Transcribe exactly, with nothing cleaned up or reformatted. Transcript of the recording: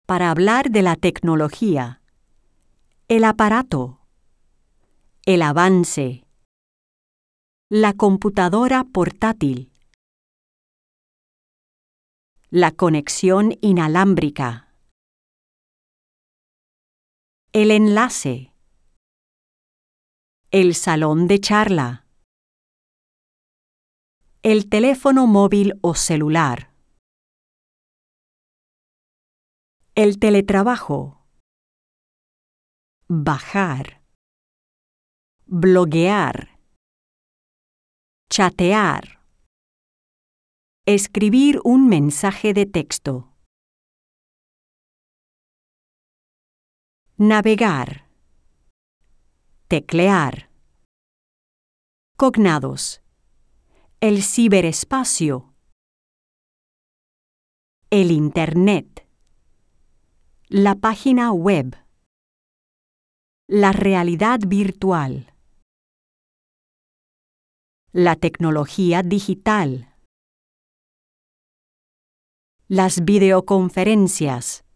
para hablar de la tecnología, el aparato, el avance, la computadora portátil, la conexión inalámbrica, el enlace, el salón de charla, el teléfono móvil o celular, el teletrabajo, bajar, bloguear, chatear, escribir un mensaje de texto, navegar, teclear, cognados, el ciberespacio, el Internet, la página web, la realidad virtual, la tecnología digital, las videoconferencias,